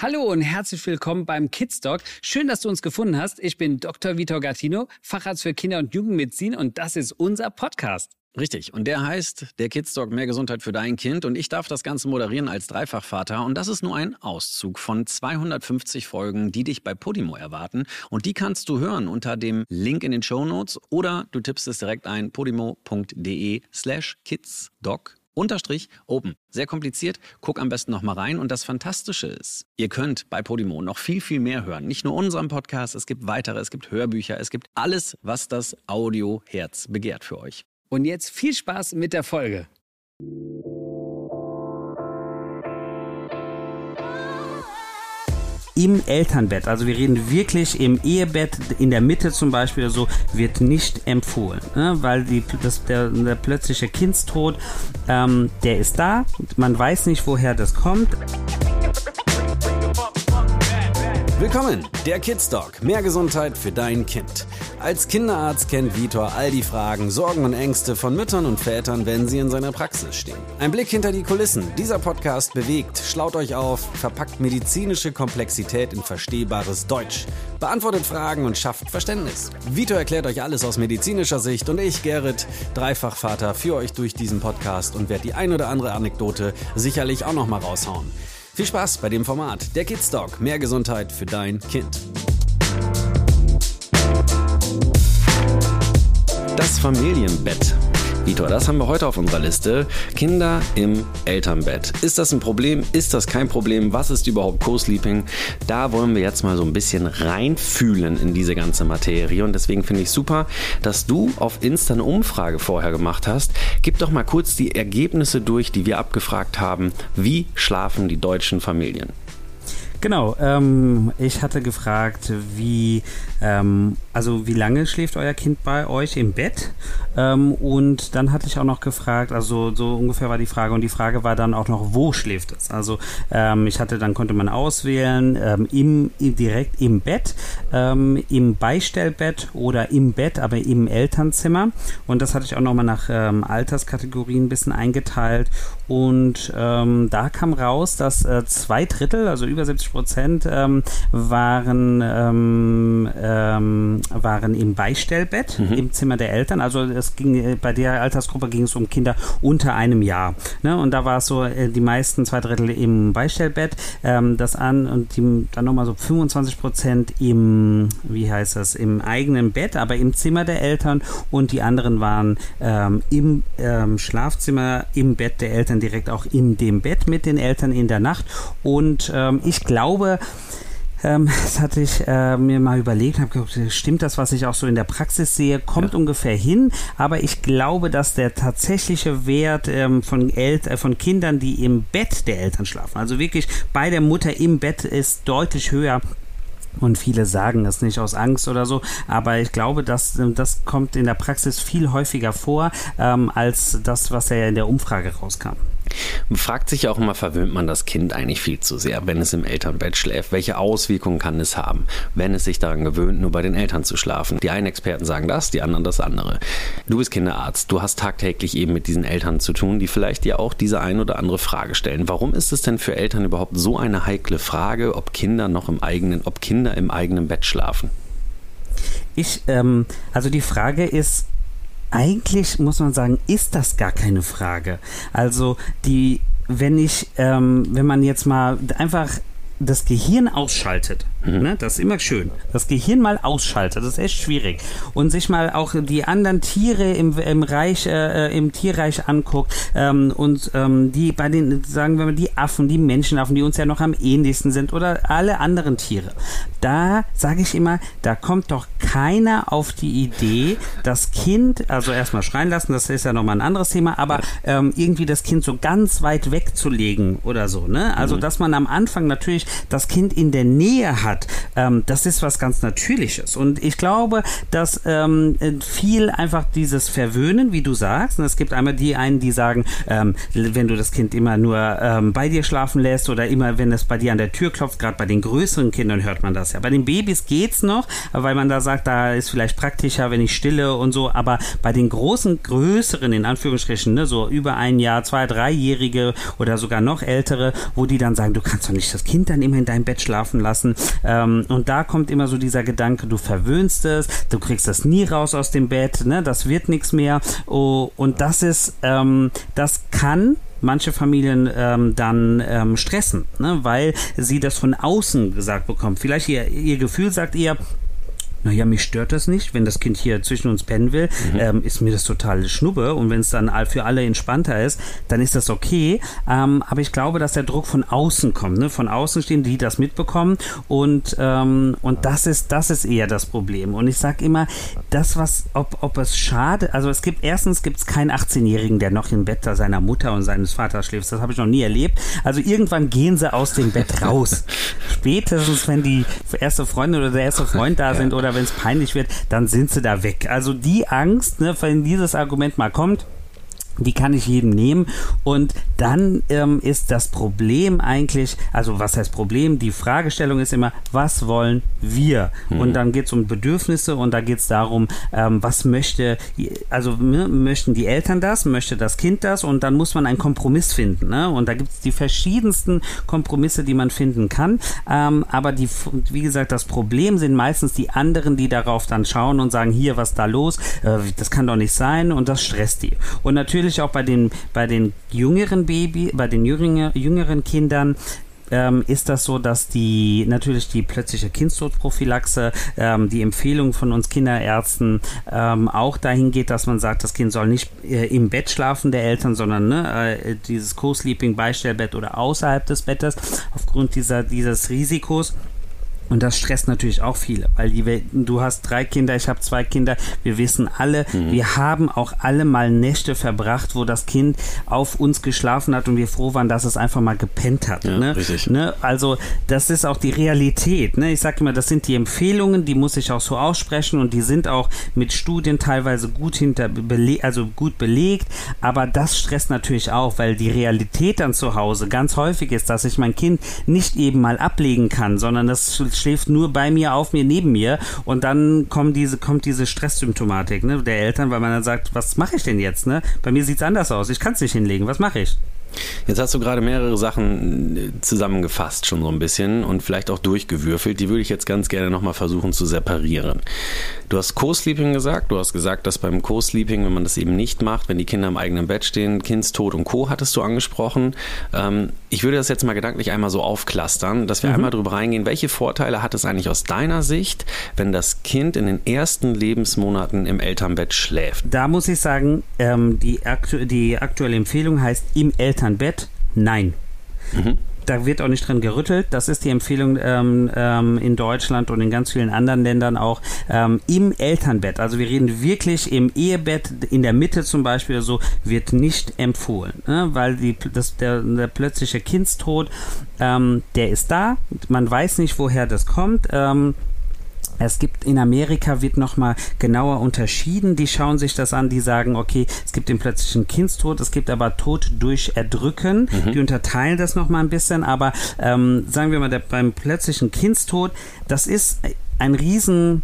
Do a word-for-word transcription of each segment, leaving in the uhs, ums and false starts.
Hallo und herzlich willkommen beim Kids Doc. Schön, dass du uns gefunden hast. Ich bin Doktor Vitor Gattino, Facharzt für Kinder- und Jugendmedizin und das ist unser Podcast. Richtig. Und der heißt der Kids Doc Mehr Gesundheit für dein Kind. Und ich darf das Ganze moderieren als Dreifachvater. Und das ist nur ein Auszug von zweihundertfünfzig Folgen, die dich bei Podimo erwarten. Und die kannst du hören unter dem Link in den Shownotes oder du tippst es direkt ein, podimo.de slash kidsdoc. Unterstrich open. Sehr kompliziert. Guck am besten noch mal rein. Und das Fantastische ist, ihr könnt bei Podimo noch viel, viel mehr hören. Nicht nur unseren Podcast, es gibt weitere, es gibt Hörbücher, es gibt alles, was das Audioherz begehrt für euch. Und jetzt viel Spaß mit der Folge. Im Elternbett, also wir reden wirklich im Ehebett, in der Mitte zum Beispiel oder so, wird nicht empfohlen, ne? Weil die, das, der, der plötzliche Kindstod, ähm, der ist da, man weiß nicht, woher das kommt. Willkommen, der Kids Doc. Mehr Gesundheit für dein Kind. Als Kinderarzt kennt Vitor all die Fragen, Sorgen und Ängste von Müttern und Vätern, wenn sie in seiner Praxis stehen. Ein Blick hinter die Kulissen. Dieser Podcast bewegt, schlaut euch auf, verpackt medizinische Komplexität in verstehbares Deutsch, beantwortet Fragen und schafft Verständnis. Vitor erklärt euch alles aus medizinischer Sicht und ich, Gerrit, Dreifachvater, führe euch durch diesen Podcast und werde die ein oder andere Anekdote sicherlich auch noch mal raushauen. Viel Spaß bei dem Format. Der Kids Doc. Mehr Gesundheit für dein Kind. Das Familienbett. Vitor, das haben wir heute auf unserer Liste. Kinder im Elternbett. Ist das ein Problem? Ist das kein Problem? Was ist überhaupt Co-Sleeping? Da wollen wir jetzt mal so ein bisschen reinfühlen in diese ganze Materie. Und deswegen finde ich super, dass du auf Insta eine Umfrage vorher gemacht hast. Gib doch mal kurz die Ergebnisse durch, die wir abgefragt haben. Wie schlafen die deutschen Familien? Genau, ähm, ich hatte gefragt, wie, ähm, also wie lange schläft euer Kind bei euch im Bett? Ähm, und dann hatte ich auch noch gefragt, also so ungefähr war die Frage und die Frage war dann auch noch, wo schläft es? Also ähm, ich hatte, dann konnte man auswählen, ähm, im, im, direkt im Bett, ähm, im Beistellbett oder im Bett, aber im Elternzimmer. Und das hatte ich auch nochmal nach ähm, Alterskategorien ein bisschen eingeteilt. Und ähm, da kam raus, dass äh, zwei Drittel, also über siebzig Prozent ähm, waren, ähm, ähm, waren im Beistellbett, mhm. im Zimmer der Eltern. Also es ging, bei der Altersgruppe ging es um Kinder unter einem Jahr. Ne? Und da war es so, äh, die meisten zwei Drittel im Beistellbett, ähm, das an und die, dann nochmal so fünfundzwanzig Prozent im, wie heißt das, im eigenen Bett, aber im Zimmer der Eltern und die anderen waren ähm, im ähm, Schlafzimmer, im Bett der Eltern, direkt auch in dem Bett mit den Eltern in der Nacht. Und ähm, ich glaube, ähm, das hatte ich äh, mir mal überlegt, habe geguckt, stimmt das, was ich auch so in der Praxis sehe, kommt ja ungefähr hin, aber ich glaube, dass der tatsächliche Wert ähm, von, El- äh, von Kindern, die im Bett der Eltern schlafen, also wirklich bei der Mutter im Bett, ist deutlich höher. Und viele sagen das nicht aus Angst oder so, aber ich glaube, dass das kommt in der Praxis viel häufiger vor, ähm, als das, was ja in der Umfrage rauskam. Man fragt sich ja auch immer, verwöhnt man das Kind eigentlich viel zu sehr, wenn es im Elternbett schläft? Welche Auswirkungen kann es haben, wenn es sich daran gewöhnt, nur bei den Eltern zu schlafen? Die einen Experten sagen das, die anderen das andere. Du bist Kinderarzt, du hast tagtäglich eben mit diesen Eltern zu tun, die vielleicht dir auch diese ein oder andere Frage stellen. Warum ist es denn für Eltern überhaupt so eine heikle Frage, ob Kinder noch im eigenen, ob Kinder im eigenen Bett schlafen? Ich, ähm, also die Frage ist, eigentlich muss man sagen, ist das gar keine Frage. Also die, wenn ich, ähm, wenn man jetzt mal einfach das Gehirn ausschaltet, mhm. ne, das ist immer schön, das Gehirn mal ausschaltet, das ist echt schwierig, und sich mal auch die anderen Tiere im, im Reich, äh, im Tierreich anguckt, ähm, und ähm, die bei den, sagen wir mal, die Affen, die Menschenaffen, die uns ja noch am ähnlichsten sind, oder alle anderen Tiere, da sage ich immer, da kommt doch keiner auf die Idee, das Kind, also erstmal schreien lassen, das ist ja nochmal ein anderes Thema, aber ähm, irgendwie das Kind so ganz weit wegzulegen oder so, ne, also mhm. dass man am Anfang natürlich das Kind in der Nähe hat, ähm, das ist was ganz Natürliches. Und ich glaube, dass ähm, viel einfach dieses Verwöhnen, wie du sagst, und es gibt einmal die einen, die sagen, ähm, wenn du das Kind immer nur ähm, bei dir schlafen lässt oder immer, wenn es bei dir an der Tür klopft, gerade bei den größeren Kindern hört man das ja. Bei den Babys geht's noch, weil man da sagt, da ist vielleicht praktischer, wenn ich stille und so, aber bei den großen, größeren, in Anführungsstrichen, ne, so über ein Jahr, zwei, dreijährige oder sogar noch ältere, wo die dann sagen, du kannst doch nicht das Kind dann immer in deinem Bett schlafen lassen. Ähm, und da kommt immer so dieser Gedanke, du verwöhnst es, du kriegst das nie raus aus dem Bett, ne, das wird nichts mehr. Oh, und das ist, ähm, das kann manche Familien ähm, dann ähm, stressen, ne, weil sie das von außen gesagt bekommen. Vielleicht ihr, ihr Gefühl sagt eher, naja, mich stört das nicht, wenn das Kind hier zwischen uns pennen will, mhm. ähm, ist mir das total Schnuppe und wenn es dann für alle entspannter ist, dann ist das okay, ähm, aber ich glaube, dass der Druck von außen kommt, ne? Von außen stehen, die das mitbekommen und, ähm, und das ist, das ist eher das Problem und ich sag immer, das was, ob, ob es schade, also es gibt, erstens gibt es keinen achtzehnjährigen, der noch im Bett seiner Mutter und seines Vaters schläft, das habe ich noch nie erlebt, also irgendwann gehen sie aus dem Bett raus, spätestens wenn die erste Freundin oder der erste Freund da sind oder wenn es peinlich wird, dann sind sie da weg. Also die Angst, ne, wenn dieses Argument mal kommt, die kann ich jedem nehmen und dann ähm, ist das Problem eigentlich, also was heißt Problem? Die Fragestellung ist immer, was wollen wir? Mhm. Und dann geht es um Bedürfnisse und da geht es darum, ähm, was möchte, also ne, möchten die Eltern das, möchte das Kind das und dann muss man einen Kompromiss finden. Ne? Und da gibt es die verschiedensten Kompromisse, die man finden kann, ähm, aber die, wie gesagt, das Problem sind meistens die anderen, die darauf dann schauen und sagen, hier, was da los? Äh, das kann doch nicht sein und das stresst die. Und natürlich auch bei den, bei den jüngeren Baby, bei den jüngeren, jüngeren Kindern ähm, ist das so, dass die natürlich die plötzliche Kindstodprophylaxe, ähm, die Empfehlung von uns Kinderärzten ähm, auch dahin geht, dass man sagt, das Kind soll nicht äh, im Bett schlafen der Eltern, sondern ne, äh, dieses Co-Sleeping, Beistellbett oder außerhalb des Bettes aufgrund dieser, dieses Risikos. Und das stresst natürlich auch viele, weil die, du hast drei Kinder, ich habe zwei Kinder, wir wissen alle, mhm. wir haben auch alle mal Nächte verbracht, wo das Kind auf uns geschlafen hat und wir froh waren, dass es einfach mal gepennt hat. Ja, ne? Richtig. Ne? Also das ist auch die Realität. Ne? Ich sage immer, das sind die Empfehlungen, die muss ich auch so aussprechen und die sind auch mit Studien teilweise gut hinter bele- also gut belegt, aber das stresst natürlich auch, weil die Realität dann zu Hause ganz häufig ist, dass ich mein Kind nicht eben mal ablegen kann, sondern das schläft nur bei mir, auf mir, neben mir und dann kommt diese, kommt diese Stresssymptomatik, ne, der Eltern, weil man dann sagt, was mache ich denn jetzt? Ne? Bei mir sieht es anders aus, ich kann es nicht hinlegen, was mache ich? Jetzt hast du gerade mehrere Sachen zusammengefasst schon so ein bisschen und vielleicht auch durchgewürfelt. Die würde ich jetzt ganz gerne nochmal versuchen zu separieren. Du hast Co-Sleeping gesagt. Du hast gesagt, dass beim Co-Sleeping, wenn man das eben nicht macht, wenn die Kinder im eigenen Bett stehen, Kindstod und Co. hattest du angesprochen. Ähm, ich würde das jetzt mal gedanklich einmal so aufklustern, dass wir mhm. einmal drüber reingehen, welche Vorteile hat es eigentlich aus deiner Sicht, wenn das Kind in den ersten Lebensmonaten im Elternbett schläft? Da muss ich sagen, ähm, die, aktu- die aktuelle Empfehlung heißt im Elternbett Bett? Nein. Mhm. Da wird auch nicht dran gerüttelt. Das ist die Empfehlung ähm, ähm, in Deutschland und in ganz vielen anderen Ländern auch ähm, im Elternbett. Also wir reden wirklich im Ehebett, in der Mitte zum Beispiel, so wird nicht empfohlen, ne? Weil die, das, der, der plötzliche Kindstod, ähm, der ist da. Man weiß nicht, woher das kommt. Ähm, Es gibt in Amerika, wird nochmal genauer unterschieden, die schauen sich das an, die sagen, okay, es gibt den plötzlichen Kindstod, es gibt aber Tod durch Erdrücken, mhm. die unterteilen das nochmal ein bisschen, aber ähm, sagen wir mal, der, beim plötzlichen Kindstod, das ist ein riesen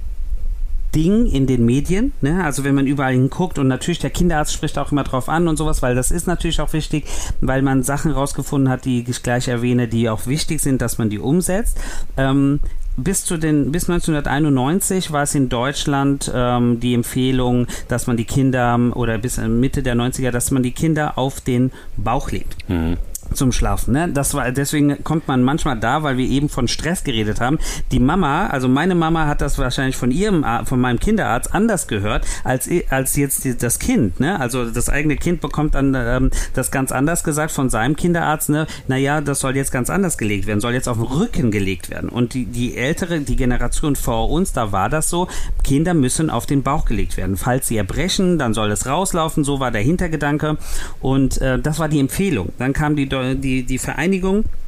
Ding in den Medien, ne? Also wenn man überall hinguckt und natürlich der Kinderarzt spricht auch immer drauf an und sowas, weil das ist natürlich auch wichtig, weil man Sachen rausgefunden hat, die ich gleich erwähne, die auch wichtig sind, dass man die umsetzt. Ähm, Bis zu den, bis neunzehnhunderteinundneunzig war es in Deutschland ähm, die Empfehlung, dass man die Kinder, oder bis Mitte der neunziger, dass man die Kinder auf den Bauch legt. Mhm. Zum Schlafen, ne? Das war, deswegen kommt man manchmal da, weil wir eben von Stress geredet haben. Die Mama, also meine Mama hat das wahrscheinlich von ihrem, von meinem Kinderarzt anders gehört, als, als jetzt die, das Kind, ne? Also das eigene Kind bekommt dann ähm, das ganz anders gesagt von seinem Kinderarzt, ne? Naja, das soll jetzt ganz anders gelegt werden, soll jetzt auf den Rücken gelegt werden. Und die, die ältere, die Generation vor uns, da war das so, Kinder müssen auf den Bauch gelegt werden. Falls sie erbrechen, dann soll es rauslaufen, so war der Hintergedanke. Und äh, das war die Empfehlung. Dann kam die Die, die Vereinigung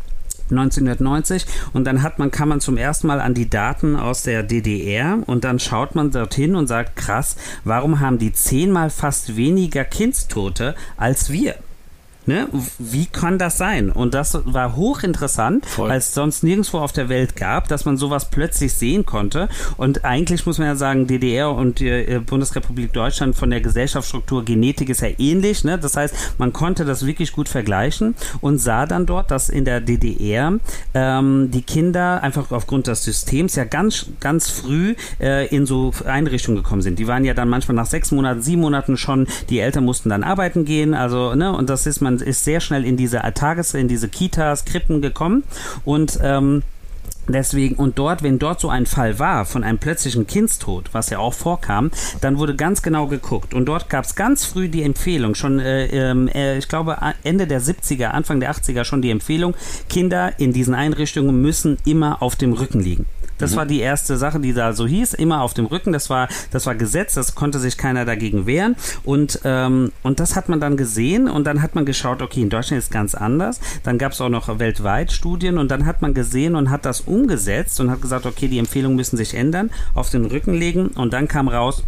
neunzehnhundertneunzig und dann hat man, kann man zum ersten Mal an die Daten aus der D D R und dann schaut man dorthin und sagt, krass, warum haben die zehnmal fast weniger Kindstote als wir? Ne? Wie kann das sein? Und das war hochinteressant, Voll. weil es sonst nirgendwo auf der Welt gab, dass man sowas plötzlich sehen konnte. Und eigentlich muss man ja sagen, D D R und die Bundesrepublik Deutschland von der Gesellschaftsstruktur, Genetik ist ja ähnlich. Ne? Das heißt, man konnte das wirklich gut vergleichen und sah dann dort, dass in der D D R ähm, die Kinder einfach aufgrund des Systems ja ganz, ganz früh äh, in so Einrichtungen gekommen sind. Die waren ja dann manchmal nach sechs Monaten, sieben Monaten schon, die Eltern mussten dann arbeiten gehen. Also, ne, und das ist man ist sehr schnell in diese Tages-, in diese Kitas, Krippen gekommen und ähm, deswegen, und dort, wenn dort so ein Fall war von einem plötzlichen Kindstod, was ja auch vorkam, dann wurde ganz genau geguckt und dort gab es ganz früh die Empfehlung, schon äh, äh, ich glaube Ende der siebziger, Anfang der achtziger schon die Empfehlung, Kinder in diesen Einrichtungen müssen immer auf dem Rücken liegen. Das mhm. war die erste Sache, die da so hieß, immer auf dem Rücken. Das war, das war Gesetz, das konnte sich keiner dagegen wehren. Und, ähm, und das hat man dann gesehen und dann hat man geschaut, okay, in Deutschland ist es ganz anders. Dann gab es auch noch weltweit Studien und dann hat man gesehen und hat das umgesetzt und hat gesagt, okay, die Empfehlungen müssen sich ändern, auf den Rücken legen und dann kam raus,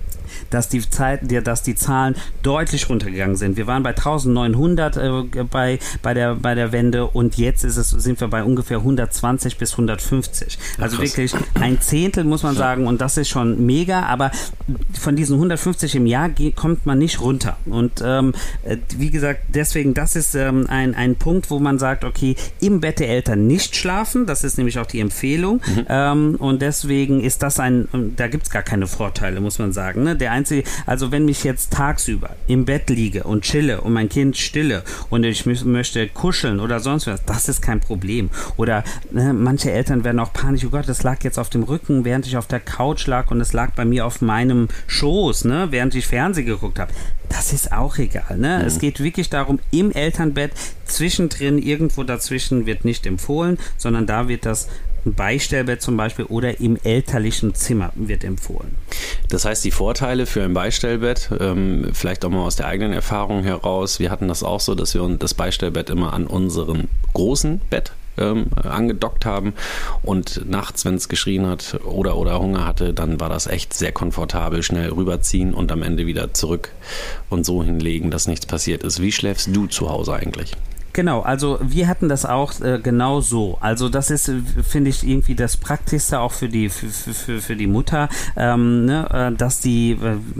dass die, Zeit, dass die Zahlen deutlich runtergegangen sind. Wir waren bei neunzehnhundert äh, bei, bei, der, bei der Wende und jetzt ist es, sind wir bei ungefähr hundertzwanzig bis hundertfünfzig. Also Ach, wirklich ein Zehntel, muss man sagen, und das ist schon mega, aber von diesen hundertfünfzig im Jahr kommt man nicht runter. Und ähm, wie gesagt, deswegen, das ist ähm, ein, ein Punkt, wo man sagt, okay, im Bett der Eltern nicht schlafen, das ist nämlich auch die Empfehlung. Mhm. Ähm, und deswegen ist das ein, da gibt es gar keine Vorteile, muss man sagen. Ne? Der einzige, also wenn ich jetzt tagsüber im Bett liege und chille und mein Kind stille und ich möchte kuscheln oder sonst was, das ist kein Problem. Oder ne, manche Eltern werden auch panisch, oh Gott, das lag jetzt auf dem Rücken, während ich auf der Couch lag und es lag bei mir auf meinem Schoß, ne, während ich Fernsehen geguckt habe. Das ist auch egal. Ne? Mhm. Es geht wirklich darum, im Elternbett, zwischendrin, irgendwo dazwischen wird nicht empfohlen, sondern da wird das Beistellbett zum Beispiel oder im elterlichen Zimmer wird empfohlen. Das heißt, die Vorteile für ein Beistellbett, ähm, vielleicht auch mal aus der eigenen Erfahrung heraus, wir hatten das auch so, dass wir das Beistellbett immer an unseren großen Bett ähm, angedockt haben und nachts, wenn es geschrien hat oder, oder Hunger hatte, dann war das echt sehr komfortabel, schnell rüberziehen und am Ende wieder zurück und so hinlegen, dass nichts passiert ist. Wie schläfst du zu Hause eigentlich? Genau, also wir hatten das auch äh, genau so. Also das ist, finde ich, irgendwie das Praktischste auch für die für, für, für die Mutter, ähm, ne, äh, dass die,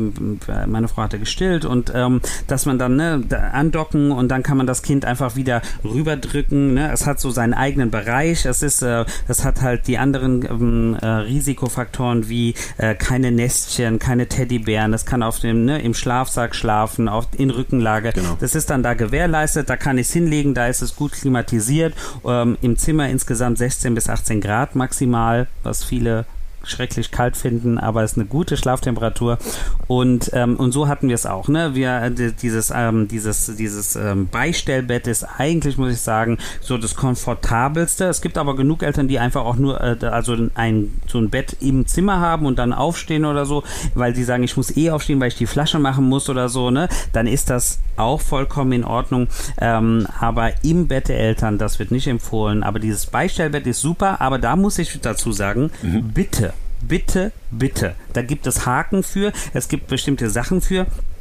äh, meine Frau hatte gestillt und ähm, dass man dann ne, da andocken und dann kann man das Kind einfach wieder rüberdrücken. Ne? Es hat so seinen eigenen Bereich. Es ist, äh, es hat halt die anderen ähm, äh, Risikofaktoren wie äh, keine Nestchen, keine Teddybären. Es kann auf dem ne, im Schlafsack schlafen, auf in Rückenlage. Genau. Das ist dann da gewährleistet. Da kann ich es hinlegen. Da ist es gut klimatisiert. Ähm, im Zimmer insgesamt sechzehn bis achtzehn Grad maximal, was viele schrecklich kalt finden, aber es ist eine gute Schlaftemperatur und ähm, und so hatten wir es auch, ne? Wir dieses ähm, dieses dieses ähm, Beistellbett ist eigentlich, muss ich sagen, so das komfortabelste. Es gibt aber genug Eltern, die einfach auch nur äh, also ein so ein Bett im Zimmer haben und dann aufstehen oder so, weil die sagen, ich muss eh aufstehen, weil ich die Flasche machen muss oder so, ne? Dann ist das auch vollkommen in Ordnung. Ähm, aber im Bett der Eltern, das wird nicht empfohlen. Aber dieses Beistellbett ist super, aber da muss ich dazu sagen, mhm. bitte Bitte, bitte. Da gibt es Haken für, es gibt bestimmte Sachen für.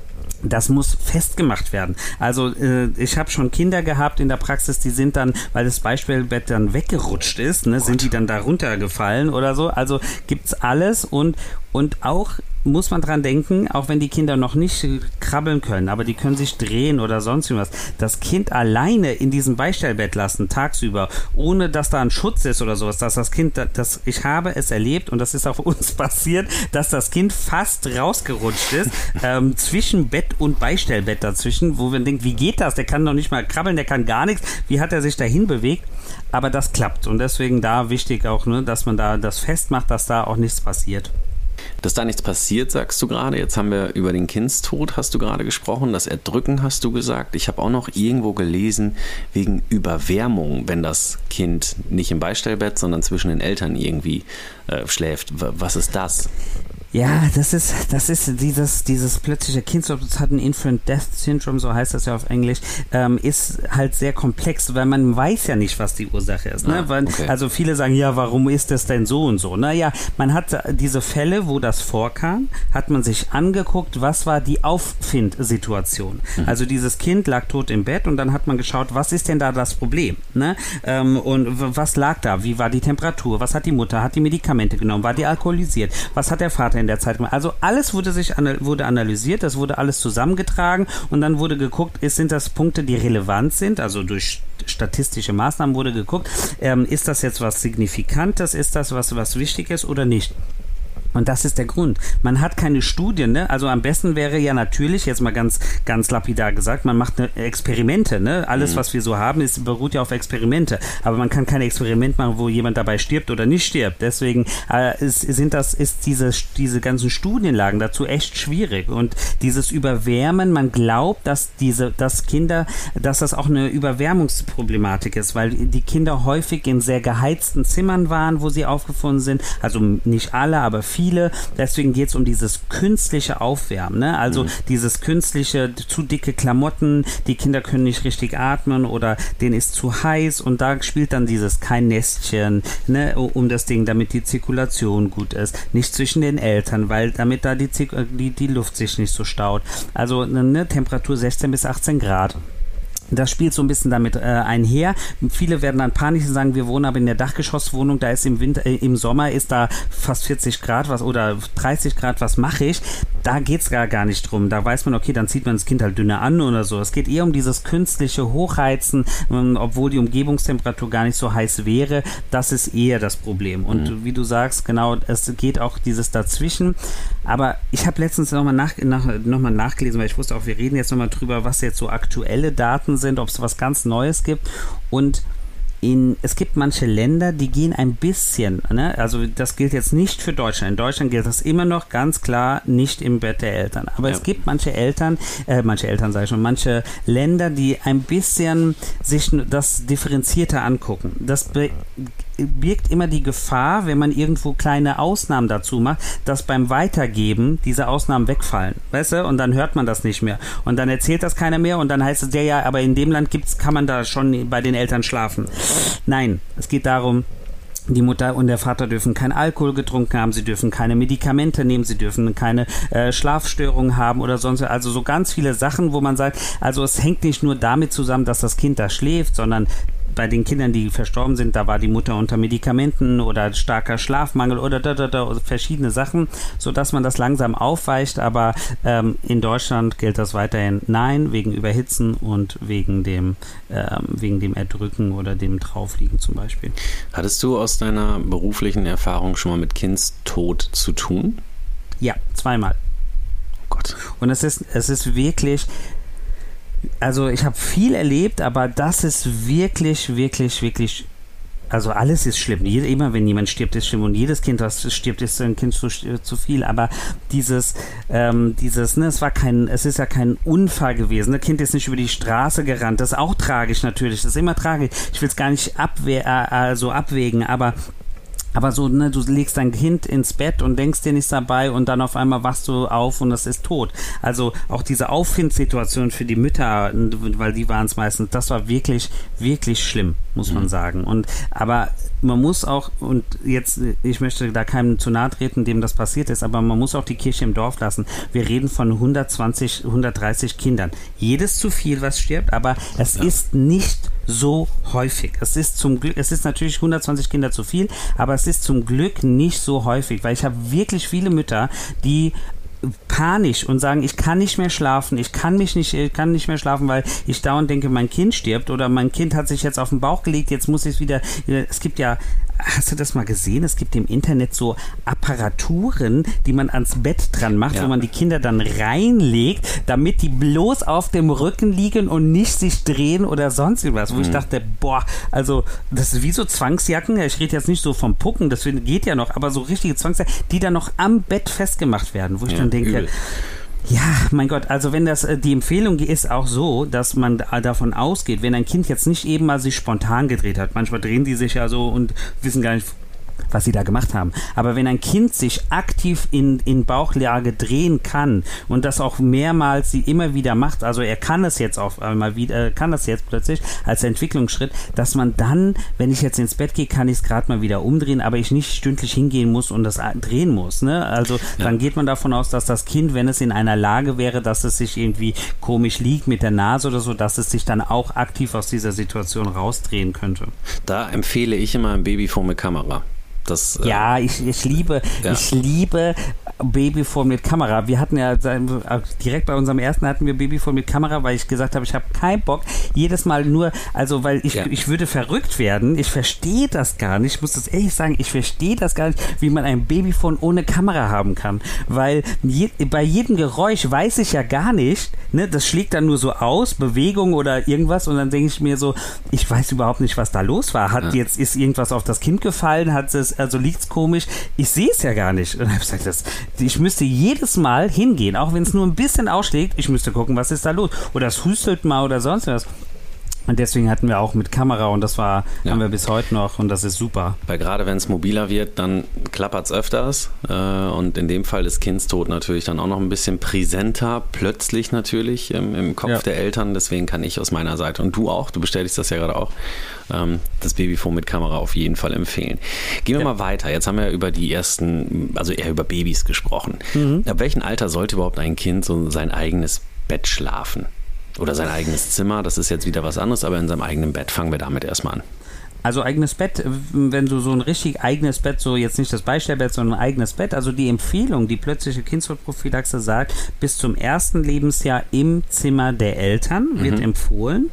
Das muss festgemacht werden. Also äh, ich habe schon Kinder gehabt in der Praxis, die sind dann, weil das Beistellbett dann weggerutscht ist, ne, sind die dann da runtergefallen oder so. Also gibt's alles und und auch muss man dran denken, auch wenn die Kinder noch nicht krabbeln können, aber die können sich drehen oder sonst was, das Kind alleine in diesem Beistellbett lassen, tagsüber, ohne dass da ein Schutz ist oder sowas, dass das Kind, das, ich habe es erlebt und das ist auch uns passiert, dass das Kind fast rausgerutscht ist, ähm, zwischen Bett und Beistellbett dazwischen, wo man denkt, wie geht das? Der kann noch nicht mal krabbeln, der kann gar nichts. Wie hat er sich dahin bewegt? Aber das klappt und deswegen da wichtig auch, ne, dass man da das festmacht, dass da auch nichts passiert. Dass da nichts passiert, sagst du gerade. Jetzt haben wir über den Kindstod, hast du gerade gesprochen. Das Erdrücken hast du gesagt. Ich habe auch noch irgendwo gelesen, wegen Überwärmung, wenn das Kind nicht im Beistellbett, sondern zwischen den Eltern irgendwie äh, schläft. Was ist das? Ja, das ist, das ist dieses, dieses plötzliche Kind, das hat ein Infant Death Syndrome, so heißt das ja auf Englisch, ähm, ist halt sehr komplex, weil man weiß ja nicht, was die Ursache ist. Ne? Ah, weil, okay. Also viele sagen, ja, warum ist das denn so und so? Naja, man hat diese Fälle, wo das vorkam, hat man sich angeguckt, was war die Auffindsituation. Mhm. Also dieses Kind lag tot im Bett und dann hat man geschaut, was ist denn da das Problem? Ne? Ähm, und w- was lag da? Wie war die Temperatur? Was hat die Mutter? Hat die Medikamente genommen? War die alkoholisiert? Was hat der Vater in der Zeit gemacht? Also alles wurde sich wurde analysiert, das wurde alles zusammengetragen und dann wurde geguckt, ist, sind das Punkte, die relevant sind, also durch statistische Maßnahmen wurde geguckt, ähm, ist das jetzt was Signifikantes, ist das was, was wichtig ist oder nicht? Und das ist der Grund. Man hat keine Studien, ne? Also am besten wäre ja natürlich, jetzt mal ganz, ganz lapidar gesagt, man macht eine Experimente, ne? Alles, mhm. was wir so haben, ist, beruht ja auf Experimente. Aber man kann kein Experiment machen, wo jemand dabei stirbt oder nicht stirbt. Deswegen äh, ist, sind das, ist diese, diese ganzen Studienlagen dazu echt schwierig. Und dieses Überwärmen, man glaubt, dass diese, dass Kinder, dass das auch eine Überwärmungsproblematik ist, weil die Kinder häufig in sehr geheizten Zimmern waren, wo sie aufgefunden sind. Also nicht alle, aber viele. Deswegen geht es um dieses künstliche Aufwärmen, ne? Also mhm. dieses künstliche, zu dicke Klamotten, die Kinder können nicht richtig atmen oder denen ist zu heiß und da spielt dann dieses kein Nestchen, ne, um das Ding, damit die Zirkulation gut ist. Nicht zwischen den Eltern, weil damit da die, die, die Luft sich nicht so staut. Also eine Temperatur sechzehn bis achtzehn Grad. Das spielt so ein bisschen damit äh, einher. Viele werden dann panisch und sagen, wir wohnen aber in der Dachgeschosswohnung, da ist im Winter, äh, im Sommer ist da fast vierzig Grad was oder dreißig Grad, was mache ich? Da geht's gar, gar nicht drum. Da weiß man, okay, dann zieht man das Kind halt dünner an oder so. Es geht eher um dieses künstliche Hochheizen, ähm, obwohl die Umgebungstemperatur gar nicht so heiß wäre. Das ist eher das Problem. Und mhm. wie du sagst, genau, es geht auch dieses Dazwischen. Aber ich habe letztens nochmal nach, nach, noch mal nachgelesen, weil ich wusste auch, wir reden jetzt nochmal drüber, was jetzt so aktuelle Daten sind, ob es was ganz Neues gibt. Und in, es gibt manche Länder, die gehen ein bisschen, ne? Also das gilt jetzt nicht für Deutschland. In Deutschland gilt das immer noch ganz klar nicht im Bett der Eltern. Aber ja. es gibt manche Eltern, äh, manche Eltern sage ich schon, manche Länder, die ein bisschen sich das differenzierter angucken. Das be- birgt immer die Gefahr, wenn man irgendwo kleine Ausnahmen dazu macht, dass beim Weitergeben diese Ausnahmen wegfallen, weißt du? Und dann hört man das nicht mehr. Und dann erzählt das keiner mehr und dann heißt es, ja, ja, aber in dem Land gibt's, kann man da schon bei den Eltern schlafen. Nein, es geht darum, die Mutter und der Vater dürfen keinen Alkohol getrunken haben, sie dürfen keine Medikamente nehmen, sie dürfen keine äh, Schlafstörungen haben oder sonst, also so ganz viele Sachen, wo man sagt, also es hängt nicht nur damit zusammen, dass das Kind da schläft, sondern bei den Kindern, die verstorben sind, da war die Mutter unter Medikamenten oder starker Schlafmangel oder da, da, da, verschiedene Sachen, sodass man das langsam aufweicht, aber ähm, in Deutschland gilt das weiterhin nein, wegen Überhitzen und wegen dem, ähm, wegen dem Erdrücken oder dem Draufliegen zum Beispiel. Hattest du aus deiner beruflichen Erfahrung schon mal mit Kindstod zu tun? Ja, zweimal. Oh Gott. Und es ist, es ist wirklich... Also ich habe viel erlebt, aber das ist wirklich, wirklich, wirklich, also alles ist schlimm. Jede, immer wenn jemand stirbt, ist schlimm und jedes Kind, das stirbt, ist ein Kind zu, zu viel. Aber dieses, ähm, dieses, ne, es war kein, es ist ja kein Unfall gewesen. Das Kind ist nicht über die Straße gerannt. Das ist auch tragisch natürlich. Das ist immer tragisch. Ich will es gar nicht abwe- äh, so abwägen, aber Aber so, ne, du legst dein Kind ins Bett und denkst dir nichts dabei und dann auf einmal wachst du auf und es ist tot. Also auch diese Auffindsituation für die Mütter, weil die waren es meistens, das war wirklich, wirklich schlimm, muss man sagen. Und aber man muss auch, und jetzt, ich möchte da keinem zu nahe treten, dem das passiert ist, aber man muss auch die Kirche im Dorf lassen. Wir reden von hundertzwanzig, hundertdreißig Kindern. Jedes zu viel, was stirbt, aber es ja. ist nicht so häufig. Es ist zum Glück, es ist natürlich hundertzwanzig Kinder zu viel, aber es ist zum Glück nicht so häufig, weil ich habe wirklich viele Mütter, die panisch und sagen, ich kann nicht mehr schlafen, ich kann mich nicht, ich kann nicht mehr schlafen, weil ich dauernd denke, mein Kind stirbt oder mein Kind hat sich jetzt auf den Bauch gelegt, jetzt muss ich wieder, es gibt ja, hast du das mal gesehen? Es gibt im Internet so Apparaturen, die man ans Bett dran macht, ja. wo man die Kinder dann reinlegt, damit die bloß auf dem Rücken liegen und nicht sich drehen oder sonst irgendwas. Wo mhm. ich dachte, boah, also das ist wie so Zwangsjacken. Ich rede jetzt nicht so vom Pucken, das geht ja noch, aber so richtige Zwangsjacken, die dann noch am Bett festgemacht werden, wo ich ja, dann denke, übel. Ja, mein Gott, also wenn das, die Empfehlung ist auch so, dass man davon ausgeht, wenn ein Kind jetzt nicht eben mal sich spontan gedreht hat, manchmal drehen die sich ja so und wissen gar nicht, was sie da gemacht haben. Aber wenn ein Kind sich aktiv in, in Bauchlage drehen kann und das auch mehrmals sie immer wieder macht, also er kann es jetzt auf einmal wieder, kann das jetzt plötzlich als Entwicklungsschritt, dass man dann, wenn ich jetzt ins Bett gehe, kann ich es gerade mal wieder umdrehen, aber ich nicht stündlich hingehen muss und das drehen muss. Ne? Also ja. Dann geht man davon aus, dass das Kind, wenn es in einer Lage wäre, dass es sich irgendwie komisch liegt mit der Nase oder so, dass es sich dann auch aktiv aus dieser Situation rausdrehen könnte. Da empfehle ich immer ein Babyphone mit Kamera. Das, äh, ja, ich, ich liebe, ja. ich liebe Babyphone mit Kamera. Wir hatten ja direkt bei unserem ersten hatten wir Babyphone mit Kamera, weil ich gesagt habe, ich habe keinen Bock, jedes Mal nur, also weil ich, ja. ich würde verrückt werden. Ich verstehe das gar nicht. Ich muss das ehrlich sagen, ich verstehe das gar nicht, wie man ein Babyphone ohne Kamera haben kann. Weil je, bei jedem Geräusch weiß ich ja gar nicht, ne, das schlägt dann nur so aus, Bewegung oder irgendwas und dann denke ich mir so, ich weiß überhaupt nicht, was da los war. Hat ja. jetzt, ist irgendwas auf das Kind gefallen? Hat es also liegt's komisch, ich sehe es ja gar nicht. Und dann habe ich gesagt, das, ich müsste jedes Mal hingehen, auch wenn es nur ein bisschen ausschlägt, ich müsste gucken, was ist da los. Oder es hustelt mal oder sonst was. Und deswegen hatten wir auch mit Kamera und das war, ja. haben wir bis heute noch und das ist super. Weil gerade wenn es mobiler wird, dann klappert es öfters äh, und in dem Fall ist Kindstod natürlich dann auch noch ein bisschen präsenter, plötzlich natürlich ähm, im Kopf ja. der Eltern. Deswegen kann ich aus meiner Seite und du auch, du bestätigst das ja gerade auch, ähm, das Babyphone mit Kamera auf jeden Fall empfehlen. Gehen wir ja. mal weiter. Jetzt haben wir über die ersten, also eher über Babys gesprochen. Mhm. Ab welchem Alter sollte überhaupt ein Kind so sein eigenes Bett schlafen? Oder sein eigenes Zimmer, das ist jetzt wieder was anderes, aber in seinem eigenen Bett. Fangen wir damit erstmal an. Also eigenes Bett, wenn du so ein richtig eigenes Bett, so jetzt nicht das Beistellbett, sondern ein eigenes Bett, also die Empfehlung, die plötzliche Kindstodprophylaxe sagt, bis zum ersten Lebensjahr im Zimmer der Eltern wird mhm. empfohlen.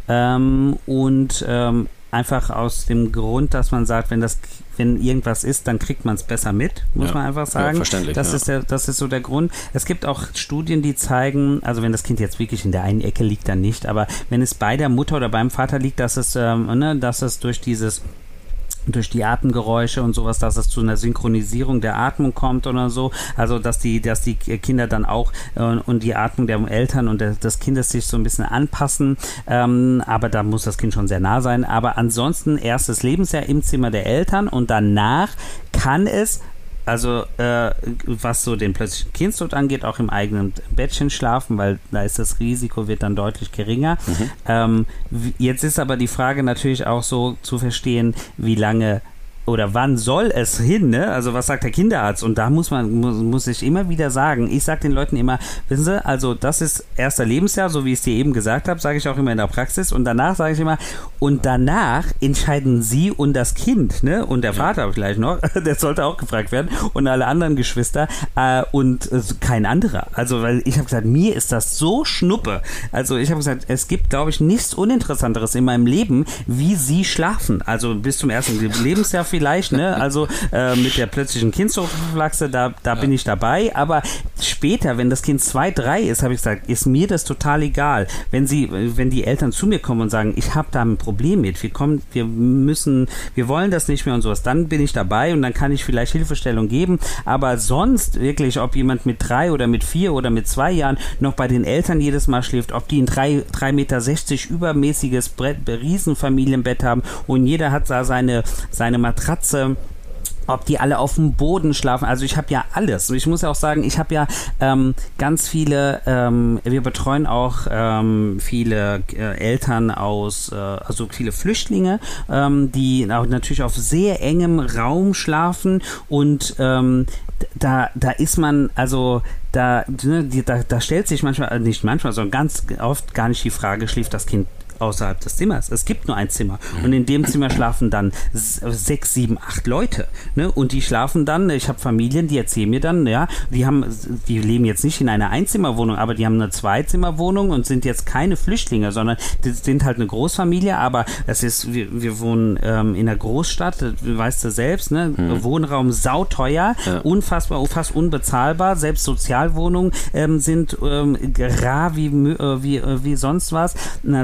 Ähm, und ähm, einfach aus dem Grund, dass man sagt, wenn das wenn irgendwas ist, dann kriegt man es besser mit, muss ja. man einfach sagen. Ja, verständlich. Das, ja. ist der, das ist so der Grund. Es gibt auch Studien, die zeigen, also wenn das Kind jetzt wirklich in der einen Ecke liegt, dann nicht, aber wenn es bei der Mutter oder beim Vater liegt, dass es, ähm, ne, dass es durch dieses durch die Atemgeräusche und sowas, dass es zu einer Synchronisierung der Atmung kommt oder so, also dass die, dass die Kinder dann auch äh, und die Atmung der Eltern und der, des Kindes sich so ein bisschen anpassen, ähm, aber da muss das Kind schon sehr nah sein, aber ansonsten erstes Lebensjahr im Zimmer der Eltern und danach kann es Also äh, was so den plötzlichen Kindstod angeht, auch im eigenen Bettchen schlafen, weil da ist das Risiko, wird dann deutlich geringer. Mhm. Ähm, jetzt ist aber die Frage natürlich auch so zu verstehen, wie lange oder wann soll es hin, ne? Also was sagt der Kinderarzt? Und da muss man, muss, muss ich immer wieder sagen, ich sage den Leuten immer, wissen Sie, also das ist erster Lebensjahr, so wie ich es dir eben gesagt habe, sage ich auch immer in der Praxis und danach sage ich immer, und danach entscheiden Sie und das Kind, ne? Und der Vater vielleicht noch, der sollte auch gefragt werden und alle anderen Geschwister äh, und äh, kein anderer. Also weil ich habe gesagt, mir ist das so schnuppe. Also ich habe gesagt, es gibt, glaube ich, nichts Uninteressanteres in meinem Leben, wie Sie schlafen. Also bis zum ersten Lebensjahr vielleicht, ne? Also äh, mit der plötzlichen Kindstodprophylaxe, da, da ja. bin ich dabei, aber später, wenn das Kind zwei, drei ist, habe ich gesagt, ist mir das total egal. Wenn sie, wenn die Eltern zu mir kommen und sagen, ich habe da ein Problem mit, wir kommen, wir müssen, wir wollen das nicht mehr und sowas, dann bin ich dabei und dann kann ich vielleicht Hilfestellung geben, aber sonst wirklich, ob jemand mit drei oder mit vier oder mit zwei Jahren noch bei den Eltern jedes Mal schläft, ob die ein drei Meter sechzig übermäßiges Brett, Riesenfamilienbett haben und jeder hat da seine, seine Matratze, ob die alle auf dem Boden schlafen. Also ich habe ja alles. Ich muss ja auch sagen, ich habe ja ähm, ganz viele, ähm, wir betreuen auch ähm, viele äh, Eltern aus, äh, also viele Flüchtlinge, ähm, die auch natürlich auf sehr engem Raum schlafen und ähm, da, da ist man, also da, da, da stellt sich manchmal, nicht manchmal, sondern ganz oft gar nicht die Frage, schläft das Kind außerhalb des Zimmers. Es gibt nur ein Zimmer und in dem Zimmer schlafen dann sechs, sieben, acht Leute, ne? Und die schlafen dann, ich habe Familien, die erzählen mir dann, ja, die haben, die leben jetzt nicht in einer Einzimmerwohnung, aber die haben eine Zweizimmerwohnung und sind jetzt keine Flüchtlinge, sondern die sind halt eine Großfamilie, aber es ist, wir, wir wohnen ähm, in einer Großstadt, weißt du selbst, ne? Hm. Wohnraum sauteuer, ja. unfassbar, fast unbezahlbar, selbst Sozialwohnungen ähm, sind ähm, rar wie, äh, wie, äh, wie sonst was. Das heißt, die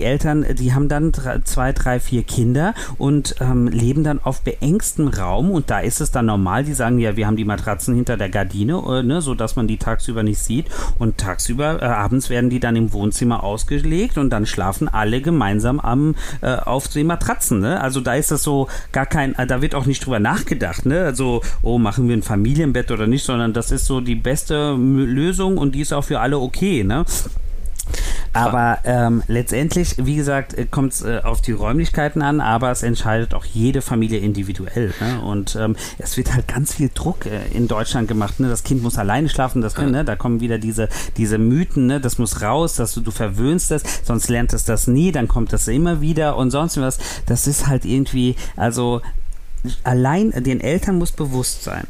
Eltern, die haben dann drei, zwei, drei, vier Kinder und ähm, leben dann auf beengstem Raum und da ist es dann normal, die sagen, ja, wir haben die Matratzen hinter der Gardine, äh, ne, sodass man die tagsüber nicht sieht und tagsüber, äh, abends werden die dann im Wohnzimmer ausgelegt und dann schlafen alle gemeinsam am, äh, auf den Matratzen, ne? Also da ist das so gar kein, äh, da wird auch nicht drüber nachgedacht, ne? Also, oh, machen wir ein Familienbett oder nicht, sondern das ist so die beste Lösung und die ist auch für alle okay, ne? Aber ähm, letztendlich, wie gesagt, kommt es äh, auf die Räumlichkeiten an, aber es entscheidet auch jede Familie individuell. Ne? Und ähm, es wird halt ganz viel Druck äh, in Deutschland gemacht. Ne? Das Kind muss alleine schlafen, das kann, ne? Da kommen wieder diese, diese Mythen, ne? Das muss raus, dass du, du verwöhnst es, sonst lernt es das nie, dann kommt das immer wieder und sonst was. Das ist halt irgendwie, also allein den Eltern muss bewusst sein,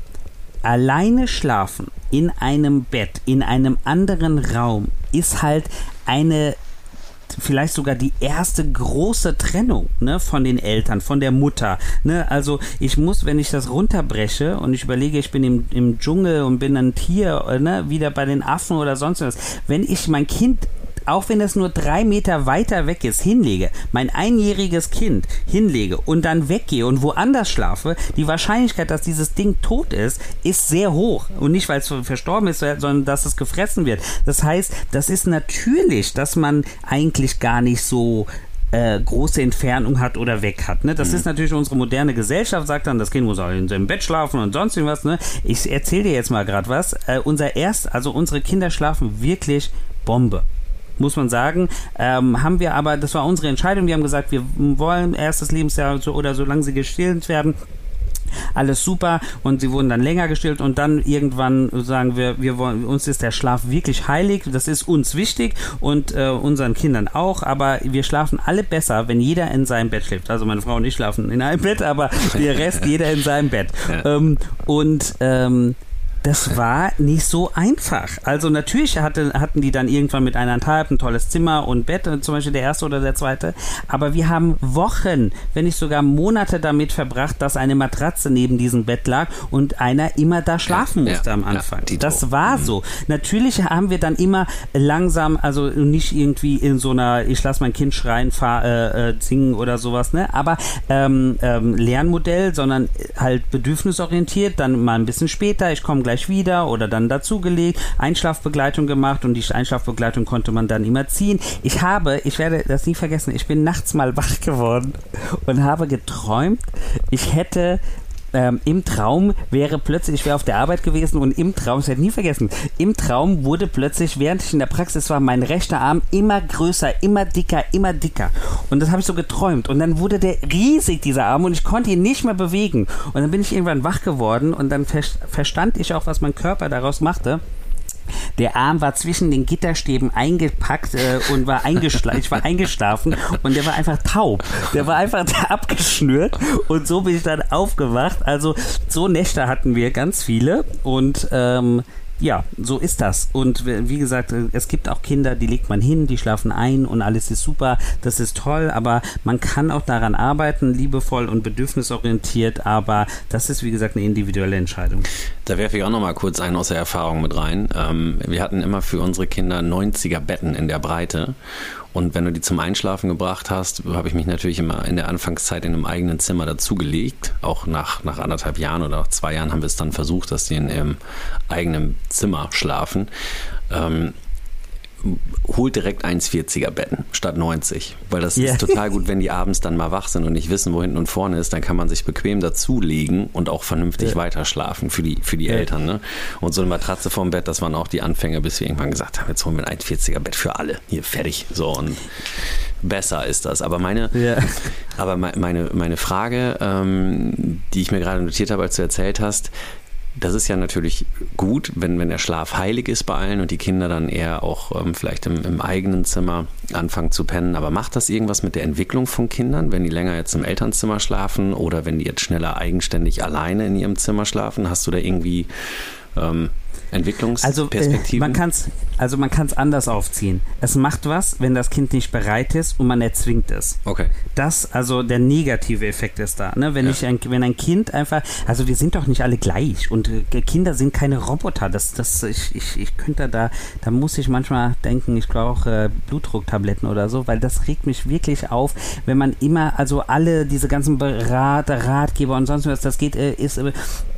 alleine schlafen in einem Bett, in einem anderen Raum, ist halt eine, vielleicht sogar die erste große Trennung, ne, von den Eltern, von der Mutter. Ne? Also ich muss, wenn ich das runterbreche und ich überlege, ich bin im, im Dschungel und bin ein Tier, ne, wieder bei den Affen oder sonst was, wenn ich mein Kind, auch wenn es nur drei Meter weiter weg ist, hinlege, mein einjähriges Kind hinlege und dann weggehe und woanders schlafe, die Wahrscheinlichkeit, dass dieses Ding tot ist, ist sehr hoch. Und nicht, weil es verstorben ist, sondern dass es gefressen wird. Das heißt, das ist natürlich, dass man eigentlich gar nicht so äh, große Entfernung hat oder weg hat. Ne? Das mhm. ist natürlich unsere moderne Gesellschaft, sagt dann, das Kind muss auch in seinem Bett schlafen und sonst irgendwas. Ne? Ich erzähle dir jetzt mal gerade was. Äh, unser erst, also unsere Kinder schlafen wirklich Bombe. Muss man sagen, ähm, haben wir aber, das war unsere Entscheidung, wir haben gesagt, wir wollen erstes Lebensjahr so, oder solange sie gestillt werden, alles super und sie wurden dann länger gestillt und dann irgendwann sagen wir, wir wollen, uns ist der Schlaf wirklich heilig, das ist uns wichtig und äh, unseren Kindern auch, aber wir schlafen alle besser, wenn jeder in seinem Bett schläft. Also meine Frau und ich schlafen in einem Bett, aber der Rest jeder in seinem Bett. Ja. Ähm, und ähm, das war nicht so einfach. Also natürlich hatte, hatten die dann irgendwann mit eineinhalb ein tolles Zimmer und Bett, zum Beispiel der erste oder der zweite. Aber wir haben Wochen, wenn nicht sogar Monate damit verbracht, dass eine Matratze neben diesem Bett lag und einer immer da schlafen ja, musste ja, am Anfang. Ja, das war mhm. so. Natürlich haben wir dann immer langsam, also nicht irgendwie in so einer, ich lasse mein Kind schreien, fahr, äh, äh, singen oder sowas, ne? Aber ähm, ähm, Lernmodell, sondern halt bedürfnisorientiert, dann mal ein bisschen später, ich komme gleich wieder oder dann dazugelegt, Einschlafbegleitung gemacht und die Einschlafbegleitung konnte man dann immer ziehen. Ich habe, ich werde das nie vergessen, ich bin nachts mal wach geworden und habe geträumt, ich hätte Ähm, im Traum wäre plötzlich, ich wäre auf der Arbeit gewesen und im Traum, ich werde nie vergessen, im Traum wurde plötzlich, während ich in der Praxis war, mein rechter Arm immer größer, immer dicker, immer dicker. Und das habe ich so geträumt. Und dann wurde der riesig, dieser Arm, und ich konnte ihn nicht mehr bewegen. Und dann bin ich irgendwann wach geworden und dann ver- verstand ich auch, was mein Körper daraus machte. Der Arm war zwischen den Gitterstäben eingepackt äh, und war eingeschlafen. Ich war eingeschlafen und der war einfach taub. Der war einfach abgeschnürt und so bin ich dann aufgewacht. Also so Nächte hatten wir ganz viele und ähm, ja, so ist das. Und wie gesagt, es gibt auch Kinder, die legt man hin, die schlafen ein und alles ist super, das ist toll, aber man kann auch daran arbeiten, liebevoll und bedürfnisorientiert, aber das ist, wie gesagt, eine individuelle Entscheidung. Da werfe ich auch noch mal kurz einen aus der Erfahrung mit rein. Ähm, wir hatten immer für unsere Kinder neunziger Betten in der Breite. Und wenn du die zum Einschlafen gebracht hast, habe ich mich natürlich immer in der Anfangszeit in einem eigenen Zimmer dazugelegt. Auch nach, nach anderthalb Jahren oder nach zwei Jahren haben wir es dann versucht, dass die in ihrem eigenen Zimmer schlafen. Ähm, holt direkt eins Komma vierziger Betten statt neunzig, weil das yeah. ist total gut, wenn die abends dann mal wach sind und nicht wissen, wo hinten und vorne ist, dann kann man sich bequem dazulegen und auch vernünftig yeah. weiter schlafen für die, für die yeah. Eltern. Ne? Und so eine Matratze vorm Bett, das waren auch die Anfänge, bis wir irgendwann gesagt haben, jetzt holen wir ein eins Komma vierziger Bett für alle, hier fertig. So, und besser ist das. Aber meine, yeah. aber meine, meine Frage, ähm, die ich mir gerade notiert habe, als du erzählt hast, das ist ja natürlich gut, wenn, wenn der Schlaf heilig ist bei allen und die Kinder dann eher auch ähm, vielleicht im, im eigenen Zimmer anfangen zu pennen. Aber macht das irgendwas mit der Entwicklung von Kindern, wenn die länger jetzt im Elternzimmer schlafen oder wenn die jetzt schneller eigenständig alleine in ihrem Zimmer schlafen? Hast du da irgendwie ähm, Entwicklungsperspektiven? Also, äh, man kann's, also man kann es anders aufziehen. Es macht was, wenn das Kind nicht bereit ist und man erzwingt es. Okay. Das, also der negative Effekt ist da. Ne? Wenn, ja. ich ein, wenn ein Kind einfach, also wir sind doch nicht alle gleich und äh, Kinder sind keine Roboter. Das, das, ich, ich, ich könnte da, da muss ich manchmal denken, ich brauche äh, Blutdrucktabletten oder so, weil das regt mich wirklich auf, wenn man immer, also alle diese ganzen Berater, Ratgeber und sonst was, das geht, äh, ist äh,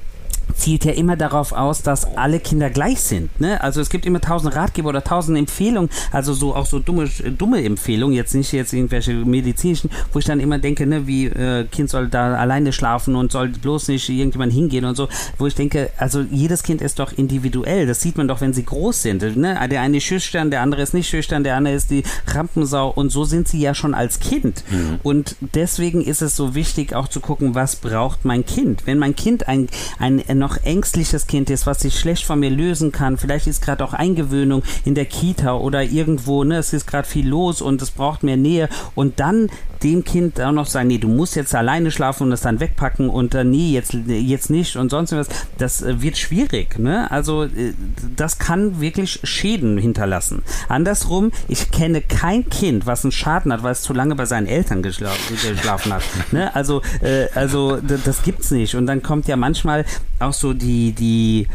zielt ja immer darauf aus, dass alle Kinder gleich sind. Ne? Also es gibt immer tausend Ratgeber oder tausend Empfehlungen, also so auch so dumme, dumme Empfehlungen, jetzt nicht jetzt irgendwelche medizinischen, wo ich dann immer denke, ne, wie äh, Kind soll da alleine schlafen und soll bloß nicht irgendjemand hingehen und so, wo ich denke, also jedes Kind ist doch individuell, das sieht man doch, wenn sie groß sind. Ne? Der eine ist schüchtern, der andere ist nicht schüchtern, der andere ist die Rampensau und so sind sie ja schon als Kind. Mhm. Und deswegen ist es so wichtig auch zu gucken, was braucht mein Kind. Wenn mein Kind ein, ein noch ängstliches Kind ist, was sich schlecht von mir lösen kann, vielleicht ist gerade auch Eingewöhnung in der Kita oder irgendwo, ne, es ist gerade viel los und es braucht mehr Nähe und dann dem Kind auch noch sagen, nee, du musst jetzt alleine schlafen und das dann wegpacken und äh, nee, jetzt, jetzt nicht und sonst was, das äh, wird schwierig, ne, also äh, das kann wirklich Schäden hinterlassen. Andersrum, ich kenne kein Kind, was einen Schaden hat, weil es zu lange bei seinen Eltern geschlafen, geschlafen hat, ne, also, äh, also d- das gibt's nicht und dann kommt ja manchmal auch so die, die,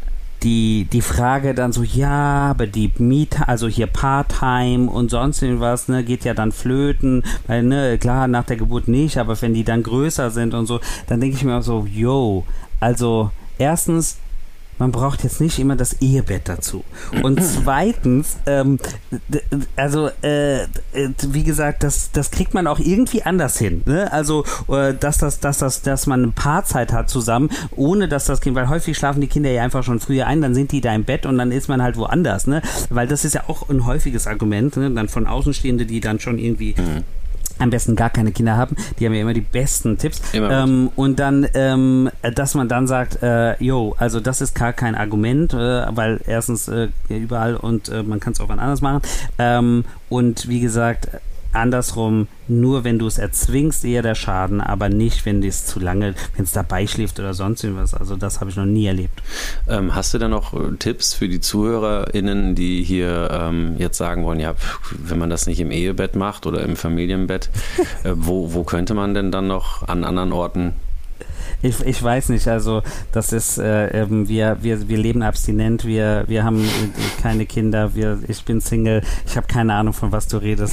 die, die Frage dann so, ja, aber die Miete, also hier Part-Time und sonst irgendwas, ne, geht ja dann flöten, weil, ne, klar, nach der Geburt nicht, aber wenn die dann größer sind und so, dann denke ich mir auch so, yo, also erstens, man braucht jetzt nicht immer das Ehebett dazu. Und zweitens, ähm, d- also äh, wie gesagt, das, das kriegt man auch irgendwie anders hin. Ne? Also, äh, dass das, dass das, dass man eine Paarzeit hat zusammen, ohne dass das Kind, weil häufig schlafen die Kinder ja einfach schon früher ein, dann sind die da im Bett und dann ist man halt woanders. Ne? Weil das ist ja auch ein häufiges Argument, ne? Dann von Außenstehende, die dann schon irgendwie mhm. am besten gar keine Kinder haben, die haben ja immer die besten Tipps. Ähm, und dann, ähm, dass man dann sagt, äh, yo, also das ist gar kein Argument, äh, weil erstens äh, überall und äh, man kann es auch wann anders machen. Ähm, und wie gesagt, andersrum, nur wenn du es erzwingst, eher der Schaden, aber nicht, wenn es zu lange, wenn es dabei schläft oder sonst irgendwas. Also das habe ich noch nie erlebt. Ähm, hast du da noch Tipps für die ZuhörerInnen, die hier ähm, jetzt sagen wollen, ja, wenn man das nicht im Ehebett macht oder im Familienbett, äh, wo, wo könnte man denn dann noch an anderen Orten? Ich, ich weiß nicht, also das ist, äh, ähm, wir, wir, wir leben abstinent, wir, wir haben äh, keine Kinder, wir, ich bin Single, ich habe keine Ahnung, von was du redest.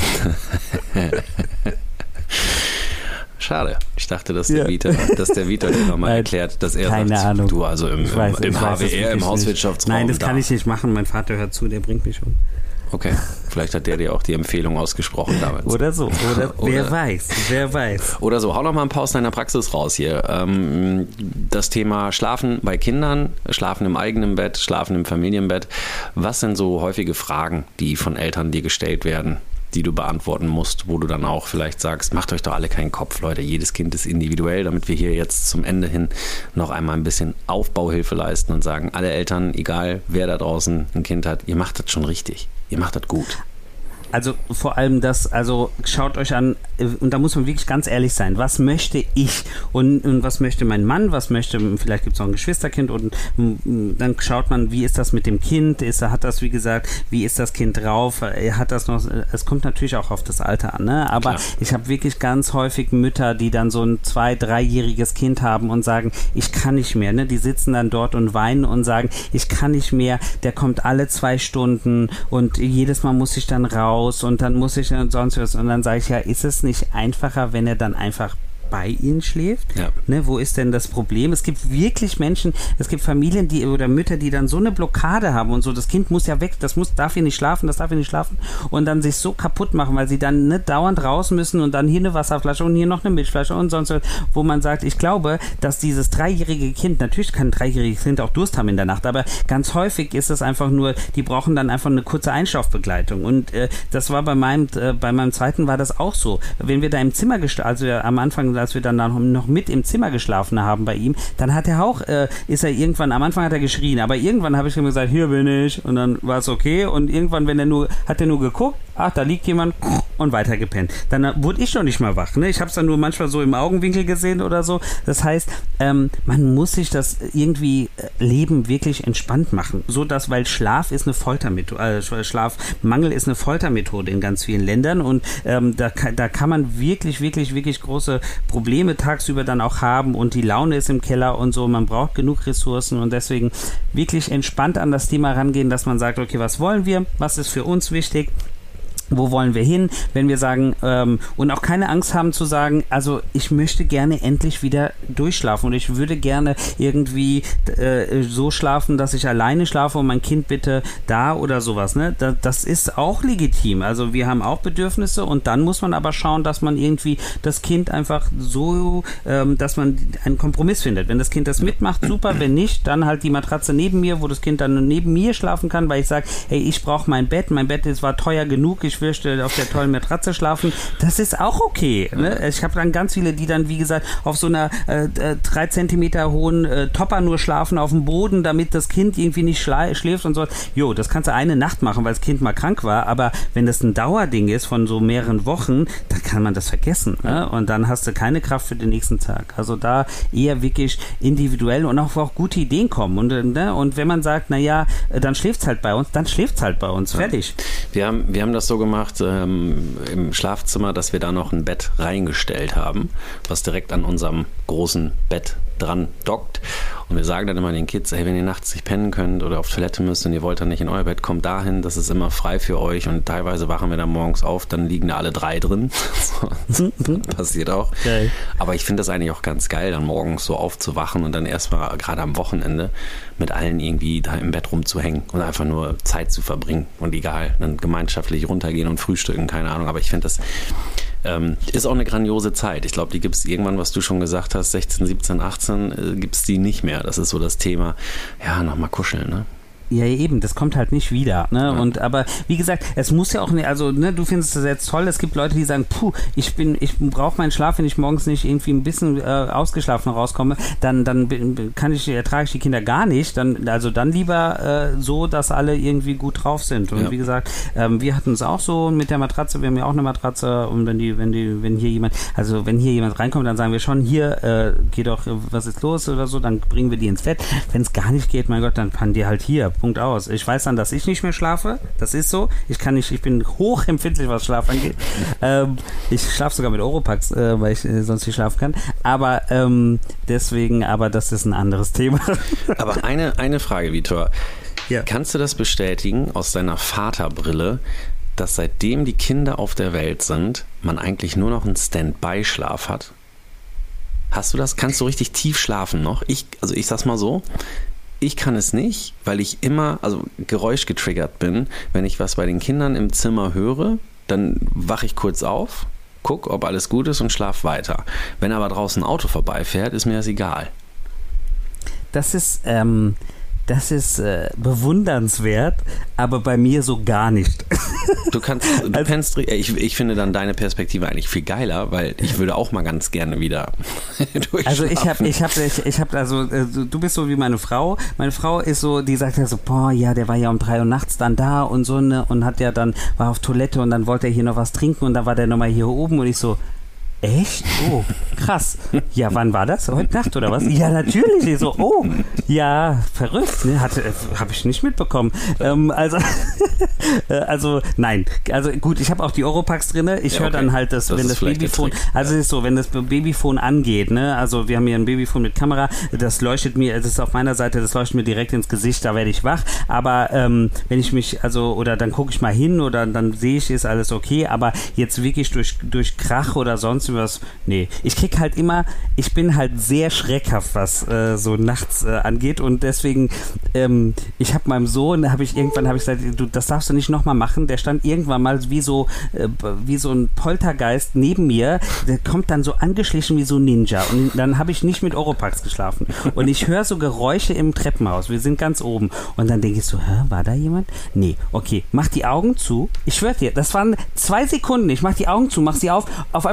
Schade. Ich dachte, dass der ja. Vita, dass der Vita dir nochmal erklärt, dass er keine sagt, Ahnung. du also im, weiß, im, im H W R, im Hauswirtschaftsraum. Nein, das da. kann ich nicht machen, mein Vater hört zu, der bringt mich um. Okay, vielleicht hat der dir auch die Empfehlung ausgesprochen damals. Oder so, oder, oder wer weiß, wer weiß. Oder so, hau noch mal ein paar aus deiner Praxis raus hier. Ähm, das Thema Schlafen bei Kindern, Schlafen im eigenen Bett, Schlafen im Familienbett. Was sind so häufige Fragen, die von Eltern dir gestellt werden, die du beantworten musst, wo du dann auch vielleicht sagst, macht euch doch alle keinen Kopf, Leute, jedes Kind ist individuell, damit wir hier jetzt zum Ende hin noch einmal ein bisschen Aufbauhilfe leisten und sagen, alle Eltern, egal wer da draußen ein Kind hat, ihr macht das schon richtig, ihr macht das gut. Also vor allem das, also schaut euch an, und da muss man wirklich ganz ehrlich sein, was möchte ich und, und was möchte mein Mann, was möchte, vielleicht gibt es noch ein Geschwisterkind und m, dann schaut man, wie ist das mit dem Kind, ist, hat das, wie gesagt, wie ist das Kind drauf, hat das noch, es kommt natürlich auch auf das Alter an, ne? Aber klar, ich habe wirklich ganz häufig Mütter, die dann so ein zwei-, dreijähriges Kind haben und sagen, ich kann nicht mehr, ne? Die sitzen dann dort und weinen und sagen, ich kann nicht mehr, der kommt alle zwei Stunden und jedes Mal muss ich dann raus und dann muss ich dann sonst was und dann sage ich ja, ist es nicht einfacher, wenn er dann einfach bei ihnen schläft? Ja. Ne, wo ist denn das Problem? Es gibt wirklich Menschen, es gibt Familien, die oder Mütter, die dann so eine Blockade haben und so, das Kind muss ja weg, das muss, darf hier nicht schlafen, das darf hier nicht schlafen und dann sich so kaputt machen, weil sie dann nicht dauernd raus müssen und dann hier eine Wasserflasche und hier noch eine Milchflasche und sonst was, wo man sagt, ich glaube, dass dieses dreijährige Kind, natürlich kann ein dreijähriges Kind auch Durst haben in der Nacht, aber ganz häufig ist es einfach nur, die brauchen dann einfach eine kurze Einschlafbegleitung und äh, das war bei meinem, äh, bei meinem zweiten war das auch so. Wenn wir da im Zimmer, gest- also ja, am Anfang, als wir dann noch mit im Zimmer geschlafen haben bei ihm, dann hat er auch, äh, ist er irgendwann, am Anfang hat er geschrien, aber irgendwann habe ich ihm gesagt, hier bin ich, und dann war es okay, und irgendwann, wenn er nur, hat er nur geguckt, ach, da liegt jemand, und weiter gepennt. Dann wurde ich noch nicht mal wach, ne? Ich habe es dann nur manchmal so im Augenwinkel gesehen oder so. Das heißt, ähm, man muss sich das irgendwie äh, Leben wirklich entspannt machen, so dass, weil Schlaf ist eine Foltermethode, äh, Schlafmangel ist eine Foltermethode in ganz vielen Ländern, und ähm, da, da kann man wirklich, wirklich, wirklich große Probleme tagsüber dann auch haben, und die Laune ist im Keller und so. Man braucht genug Ressourcen, und deswegen wirklich entspannt an das Thema rangehen, dass man sagt, okay, was wollen wir, was ist für uns wichtig, wo wollen wir hin, wenn wir sagen, ähm, und auch keine Angst haben zu sagen, also ich möchte gerne endlich wieder durchschlafen, und ich würde gerne irgendwie äh, so schlafen, dass ich alleine schlafe und mein Kind bitte da oder sowas, ne? Da, das ist auch legitim, also wir haben auch Bedürfnisse, und dann muss man aber schauen, dass man irgendwie das Kind einfach so, ähm, dass man einen Kompromiss findet. Wenn das Kind das mitmacht, super, wenn nicht, dann halt die Matratze neben mir, wo das Kind dann neben mir schlafen kann, weil ich sage, hey, ich brauche mein Bett, mein Bett ist, war teuer genug, ich möchte auf der tollen Matratze schlafen, das ist auch okay. Ne? Ich habe dann ganz viele, die dann, wie gesagt, auf so einer äh, drei Zentimeter hohen äh, Topper nur schlafen auf dem Boden, damit das Kind irgendwie nicht schla- schläft und so. Jo, das kannst du eine Nacht machen, weil das Kind mal krank war, aber wenn das ein Dauerding ist von so mehreren Wochen, dann kann man das vergessen. Ne? Und dann hast du keine Kraft für den nächsten Tag. Also da eher wirklich individuell und auch, auch gute Ideen kommen. Und, ne? und wenn man sagt, naja, dann schläft es halt bei uns, dann schläft es halt bei uns. Fertig. Wir haben, wir haben das so gemacht, ähm, im Schlafzimmer, dass wir da noch ein Bett reingestellt haben, was direkt an unserem großen Bett dran dockt. Und wir sagen dann immer den Kids, hey, wenn ihr nachts nicht pennen könnt oder auf Toilette müsst und ihr wollt dann nicht in euer Bett, kommt dahin, das ist immer frei für euch. Und teilweise wachen wir dann morgens auf, dann liegen da alle drei drin. Passiert auch. Okay. Aber ich finde das eigentlich auch ganz geil, dann morgens so aufzuwachen und dann erstmal gerade am Wochenende mit allen irgendwie da im Bett rumzuhängen und einfach nur Zeit zu verbringen. Und egal, dann gemeinschaftlich runtergehen und frühstücken, keine Ahnung. Aber ich finde das ähm, ist auch eine grandiose Zeit. Ich glaube, die gibt es irgendwann, was du schon gesagt hast, sechzehn, siebzehn, achtzehn, äh, gibt es die nicht mehr. Das ist so das Thema, ja, nochmal kuscheln, ne? Ja, eben, das kommt halt nicht wieder, ne? Ja. Und aber wie gesagt, es muss ja auch nicht, also ne, du findest das jetzt toll, es gibt Leute, die sagen, puh, ich bin, ich brauche meinen Schlaf, wenn ich morgens nicht irgendwie ein bisschen äh, ausgeschlafen rauskomme, dann, dann kann ich, ertrage ich die Kinder gar nicht, dann, also dann lieber äh, so, dass alle irgendwie gut drauf sind. Und ja. wie gesagt, ähm, wir hatten es auch so mit der Matratze, wir haben ja auch eine Matratze, und wenn die, wenn die, wenn hier jemand, also wenn hier jemand reinkommt, dann sagen wir schon, hier, äh, geh doch, was ist los oder so, dann bringen wir die ins Bett. Wenn es gar nicht geht, mein Gott, dann pannen die halt hier. Punkt aus. Ich weiß dann, dass ich nicht mehr schlafe. Das ist so. Ich kann nicht, ich bin hochempfindlich, was Schlaf angeht. ähm, ich schlafe sogar mit Oropax, äh, weil ich äh, sonst nicht schlafen kann. Aber ähm, deswegen, aber das ist ein anderes Thema. Aber eine, eine Frage, Vitor. Ja. Kannst du das bestätigen aus deiner Vaterbrille, dass seitdem die Kinder auf der Welt sind, man eigentlich nur noch einen Standby-Schlaf hat? Hast du das? Kannst du richtig tief schlafen noch? Ich, also ich sag's mal so, ich kann es nicht, weil ich immer, also geräuschgetriggert bin. Wenn ich was bei den Kindern im Zimmer höre, dann wache ich kurz auf, gucke, ob alles gut ist und schlafe weiter. Wenn aber draußen ein Auto vorbeifährt, ist mir das egal. Das ist, ähm, das ist äh, bewundernswert, aber bei mir so gar nicht. Du kannst, du also, pennst, ich, ich finde dann deine Perspektive eigentlich viel geiler, weil ich würde auch mal ganz gerne wieder durchschlafen. Also ich habe, ich habe, ich, ich habe, also du bist so wie meine Frau. Meine Frau ist so, die sagt ja so, boah, ja, der war ja um drei Uhr nachts dann da und so, ne, und hat ja dann, war auf Toilette und dann wollte er hier noch was trinken und dann war der nochmal hier oben und ich so, echt? Oh, krass. Ja, wann war das? Heute Nacht oder was? Ja, natürlich. Ich so, oh, ja, verrückt. Ne? Hatte, habe ich nicht mitbekommen. Ähm, also, also, nein. Also gut, ich habe auch die Oropax drin. Ich ja, höre okay. dann halt, das, das wenn das Babyphone, also ja. es ist so, wenn das Babyphone angeht, ne, also wir haben hier ein Babyphone mit Kamera, das leuchtet mir, das ist auf meiner Seite, das leuchtet mir direkt ins Gesicht, da werde ich wach. Aber ähm, wenn ich mich, also, oder dann gucke ich mal hin oder dann sehe ich, ist alles okay. Aber jetzt wirklich durch, durch Krach oder sonst was, nee. Ich krieg halt immer, ich bin halt sehr schreckhaft, was äh, so nachts äh, angeht und deswegen, ähm, ich habe meinem Sohn, habe ich irgendwann, habe ich gesagt, du, das darfst du nicht nochmal machen, der stand irgendwann mal wie so, äh, wie so ein Poltergeist neben mir, der kommt dann so angeschlichen wie so ein Ninja und dann habe ich nicht mit Oropax geschlafen und ich höre so Geräusche im Treppenhaus, wir sind ganz oben und dann denke ich so, hä, war da jemand? Nee, okay, mach die Augen zu, ich schwör dir, das waren zwei Sekunden, ich mach die Augen zu, mach sie auf, auf einmal stand der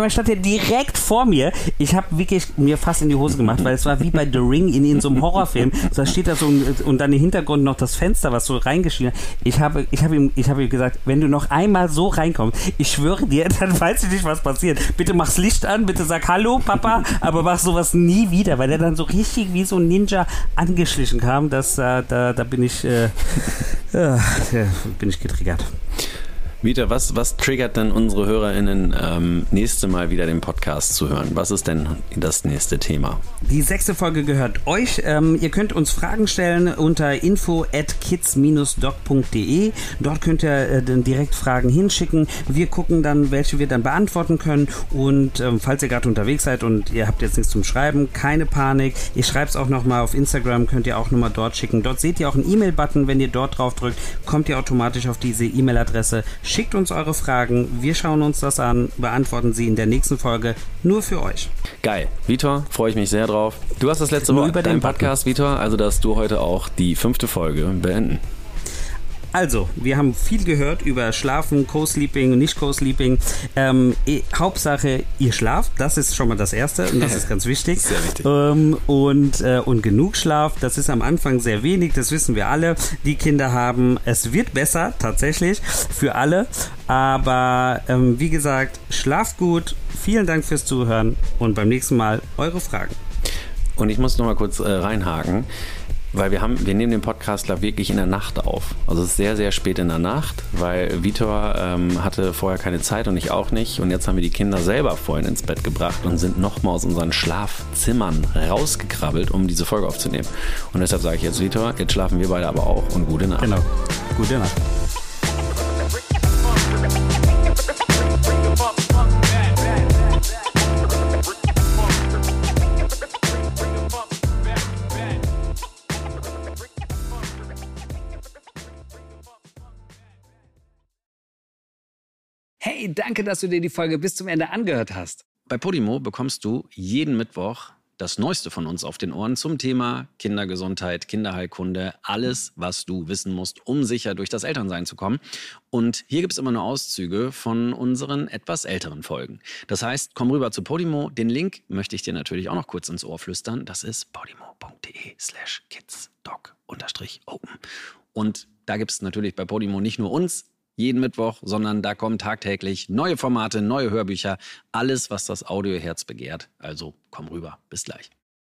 direkt vor mir. Ich habe wirklich mir fast in die Hose gemacht, weil es war wie bei The Ring in, in so einem Horrorfilm. Da steht da so ein, und dann im Hintergrund noch das Fenster, was so reingeschienen hat. Ich habe, ich habe ihm, ich habe ihm gesagt, wenn du noch einmal so reinkommst, ich schwöre dir, dann weiß ich nicht, was passiert. Bitte mach's Licht an, bitte sag Hallo, Papa, aber mach sowas nie wieder, weil der dann so richtig wie so ein Ninja angeschlichen kam. Das, äh, da, da bin ich, äh, äh, bin ich getriggert. Vita, was, was triggert denn unsere HörerInnen ähm, nächste Mal wieder den Podcast zu hören? Was ist denn das nächste Thema? Die sechste Folge gehört euch. Ähm, ihr könnt uns Fragen stellen unter info at kids dash doc punkt de. Dort könnt ihr äh, dann direkt Fragen hinschicken. Wir gucken dann, welche wir dann beantworten können. Und ähm, falls ihr gerade unterwegs seid und ihr habt jetzt nichts zum Schreiben, keine Panik. Ich schreibe es auch nochmal auf Instagram, könnt ihr auch nochmal dort schicken. Dort seht ihr auch einen E-Mail-Button. Wenn ihr dort drauf drückt, kommt ihr automatisch auf diese E-Mail-Adresse. Schickt uns eure Fragen, wir schauen uns das an, beantworten sie in der nächsten Folge nur für euch. Geil. Vitor, freue ich mich sehr drauf. Du hast das letzte Wort über deinen Podcast, Vitor, also darfst du heute auch die fünfte Folge beenden. Also, wir haben viel gehört über Schlafen, Co-Sleeping und nicht Co-Sleeping. Ähm, eh, Hauptsache, ihr schlaft, das ist schon mal das Erste und das ist ganz wichtig. Sehr wichtig. Ähm, und, äh, und genug Schlaf, das ist am Anfang sehr wenig, das wissen wir alle, die Kinder haben. Es wird besser, tatsächlich, für alle. Aber ähm, wie gesagt, schlaft gut, vielen Dank fürs Zuhören und beim nächsten Mal eure Fragen. Und ich muss noch mal kurz äh, reinhaken. Weil wir haben, wir nehmen den Podcast, glaube ich, wirklich in der Nacht auf. Also es ist sehr, sehr spät in der Nacht, weil Vitor ähm, hatte vorher keine Zeit und ich auch nicht. Und jetzt haben wir die Kinder selber vorhin ins Bett gebracht und sind nochmal aus unseren Schlafzimmern rausgekrabbelt, um diese Folge aufzunehmen. Und deshalb sage ich jetzt, Vitor, jetzt schlafen wir beide aber auch und gute Nacht. Genau, gute Nacht. Hey, danke, dass du dir die Folge bis zum Ende angehört hast. Bei Podimo bekommst du jeden Mittwoch das Neueste von uns auf den Ohren zum Thema Kindergesundheit, Kinderheilkunde, alles, was du wissen musst, um sicher durch das Elternsein zu kommen. Und hier gibt es immer nur Auszüge von unseren etwas älteren Folgen. Das heißt, komm rüber zu Podimo. Den Link möchte ich dir natürlich auch noch kurz ins Ohr flüstern. Das ist podimo.de slash kidsdoc unterstrich open. Und da gibt es natürlich bei Podimo nicht nur uns, jeden Mittwoch, sondern da kommen tagtäglich neue Formate, neue Hörbücher, alles, was das Audioherz begehrt. Also komm rüber, bis gleich.